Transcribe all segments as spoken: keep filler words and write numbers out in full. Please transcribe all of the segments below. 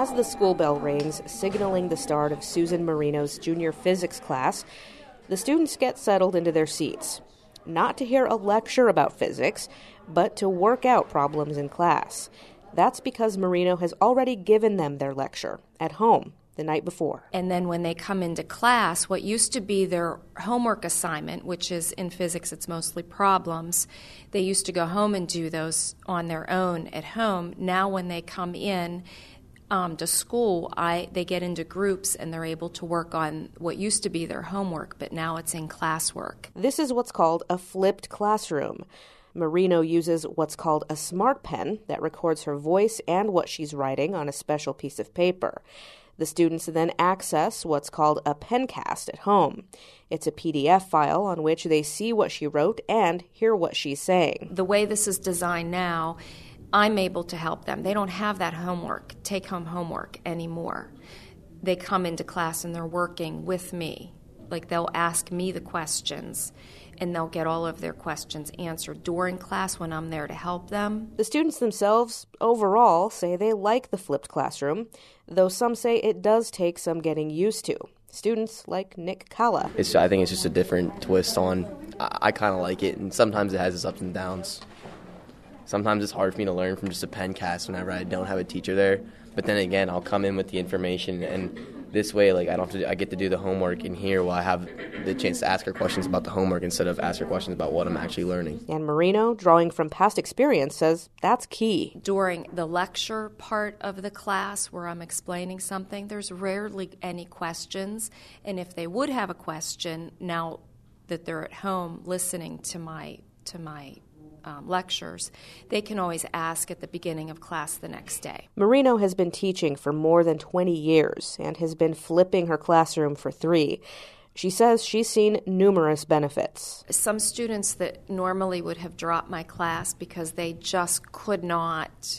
As the school bell rings, signaling the start of Susan Marino's junior physics class, the students get settled into their seats. Not to hear a lecture about physics, but to work out problems in class. That's because Marino has already given them their lecture at home the night before. And then when they come into class, what used to be their homework assignment, which is in physics, it's mostly problems, they used to go home and do those on their own at home. Now when they come in um, to school, I they get into groups and they're able to work on what used to be their homework, but now it's in classwork. This is what's called a flipped classroom. Marino uses what's called a smart pen that records her voice and what she's writing on a special piece of paper. The students then access what's called a pencast at home. It's a P D F file on which they see what she wrote and hear what she's saying. The way this is designed now, I'm able to help them. They don't have that homework, take-home homework anymore. They come into class and they're working with me. Like they'll ask me the questions, and they'll get all of their questions answered during class when I'm there to help them. The students themselves, overall, say they like the flipped classroom, though some say it does take some getting used to. Students like Nick Kalla. It's, I think it's just a different twist on, I, I kind of like it, and sometimes it has its ups and downs. Sometimes it's hard for me to learn from just a pen cast whenever I don't have a teacher there. But then again, I'll come in with the information, and this way, like I don't have to. I get to do the homework in here while I have the chance to ask her questions about the homework instead of ask her questions about what I'm actually learning. And Marino, drawing from past experience, says that's key. During the lecture part of the class where I'm explaining something, there's rarely any questions. And if they would have a question, now that they're at home listening to my to my Um, lectures, they can always ask at the beginning of class the next day. Marino has been teaching for more than twenty years and has been flipping her classroom for three. She says she's seen numerous benefits. Some students that normally would have dropped my class because they just could not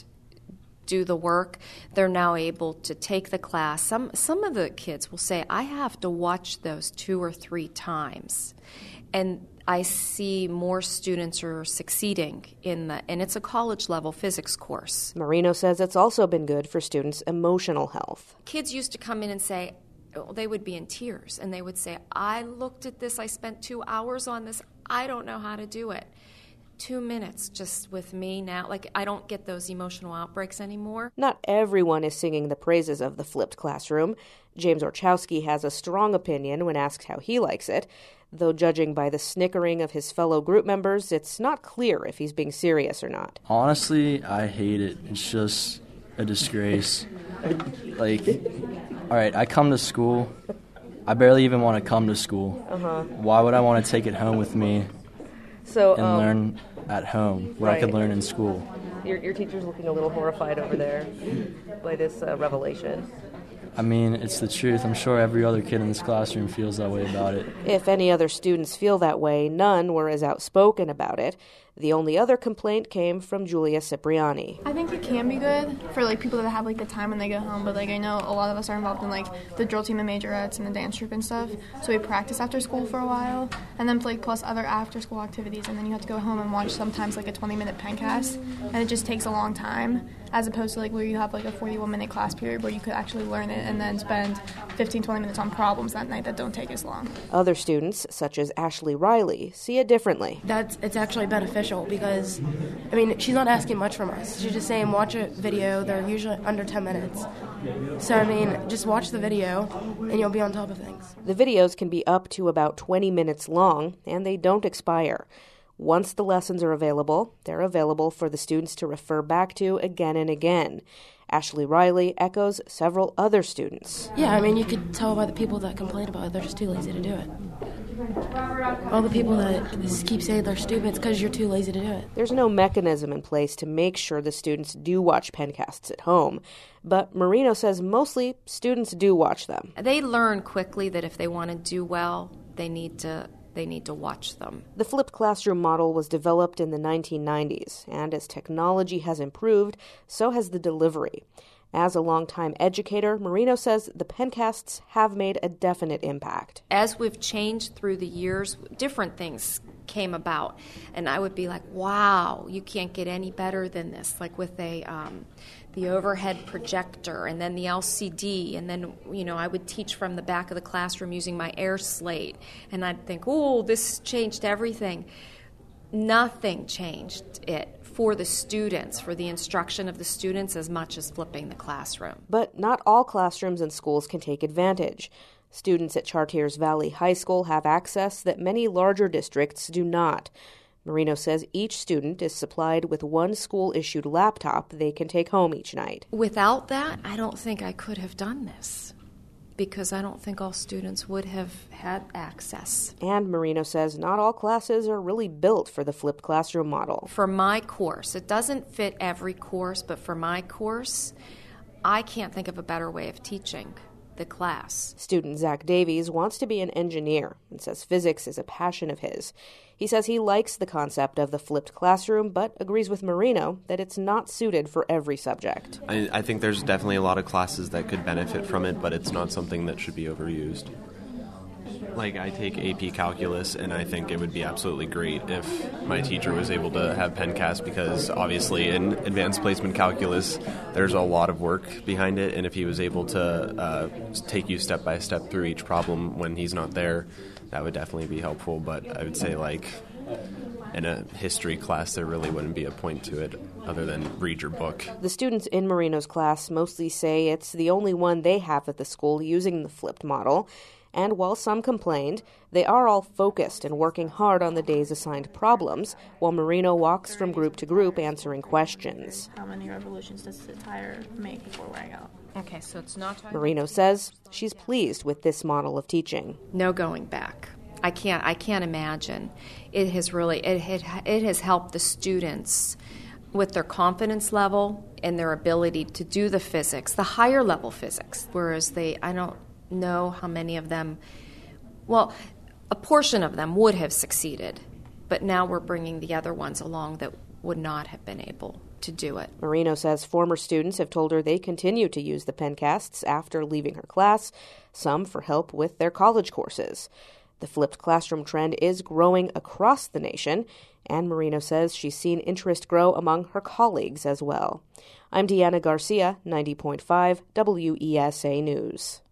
do the work, they're now able to take the class. Some some of the kids will say, I have to watch those two or three times. And I see more students are succeeding in the, and it's a college-level physics course. Marino says it's also been good for students' emotional health. Kids used to come in and say, they would be in tears, and they would say, I looked at this, I spent two hours on this, I don't know how to do it. Two minutes just with me now. Like, I don't get those emotional outbreaks anymore. Not everyone is singing the praises of the flipped classroom. James Orchowski has a strong opinion when asked how he likes it, though judging by the snickering of his fellow group members, it's not clear if he's being serious or not. Honestly, I hate it. It's just a disgrace. Like, all right, I come to school. I barely even want to come to school. Uh-huh. Why would I want to take it home with me? So, and um, learn at home what right. I could learn in school. Your, your teacher's looking a little horrified over there by this uh, revelation. I mean, it's the truth. I'm sure every other kid in this classroom feels that way about it. If any other students feel that way, none were as outspoken about it. The only other complaint came from Julia Cipriani. I think it can be good for like people that have like the time when they go home, but like I know a lot of us are involved in like the drill team and majorettes and the dance troupe and stuff, so we practice after school for a while, and then like plus other after school activities, and then you have to go home and watch sometimes like a twenty minute pencast, and it just takes a long time, as opposed to like where you have like a forty-one minute class period where you could actually learn it and then spend fifteen to twenty minutes on problems that night that don't take as long. Other students, such as Ashley Riley, see it differently. That's it's actually beneficial because, I mean, she's not asking much from us. She's just saying watch a video. They're usually under ten minutes. So, I mean, just watch the video and you'll be on top of things. The videos can be up to about twenty minutes long, and they don't expire. Once the lessons are available, they're available for the students to refer back to again and again. Ashley Riley echoes several other students. Yeah, I mean, you could tell by the people that complain about it, they're just too lazy to do it. All the people that just keep saying they're stupid, it's because you're too lazy to do it. There's no mechanism in place to make sure the students do watch pencasts at home, but Marino says mostly students do watch them. They learn quickly that if they want to do well, they need to they need to watch them. The flipped classroom model was developed in the nineteen nineties, and as technology has improved, so has the delivery. As a longtime educator, Marino says the pencasts have made a definite impact. As we've changed through the years, different things came about, and I would be like, wow, you can't get any better than this. Like with a, um, the overhead projector and then the L C D, and then, you know, I would teach from the back of the classroom using my Air Slate, and I'd think, oh, this changed everything. Nothing changed it for the students, for the instruction of the students, as much as flipping the classroom. But not all classrooms and schools can take advantage. Students at Chartiers Valley High School have access that many larger districts do not. Marino says each student is supplied with one school-issued laptop they can take home each night. Without that, I don't think I could have done this, because I don't think all students would have had access. And Marino says not all classes are really built for the flipped classroom model. For my course, it doesn't fit every course, but for my course, I can't think of a better way of teaching the class. Student Zach Davies wants to be an engineer and says physics is a passion of his. He says he likes the concept of the flipped classroom, but agrees with Marino that it's not suited for every subject. I, I think there's definitely a lot of classes that could benefit from it, but it's not something that should be overused. Like, I take A P Calculus, and I think it would be absolutely great if my teacher was able to have PenCast, because obviously in advanced placement calculus, there's a lot of work behind it, and if he was able to uh, take you step by step through each problem when he's not there, that would definitely be helpful. But I would say, like, in a history class, there really wouldn't be a point to it other than read your book. The students in Marino's class mostly say it's the only one they have at the school using the flipped model. And while some complained, they are all focused and working hard on the day's assigned problems, while Marino walks from group to group answering questions. How many revolutions does the tire make before wearing out? Okay, so it's not... Marino says she's pleased with this model of teaching. No going back. I can't, I can't imagine. It has really, it, it, it has helped the students with their confidence level and their ability to do the physics, the higher level physics, whereas they, I don't know how many of them, well, a portion of them would have succeeded, but now we're bringing the other ones along that would not have been able to do it. Marino says former students have told her they continue to use the PenCasts after leaving her class, some for help with their college courses. The flipped classroom trend is growing across the nation, and Marino says she's seen interest grow among her colleagues as well. I'm Deanna Garcia, ninety point five W E S A News.